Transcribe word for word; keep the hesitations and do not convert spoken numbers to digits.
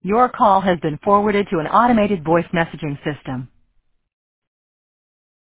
Your call has been forwarded to an automated voice messaging system.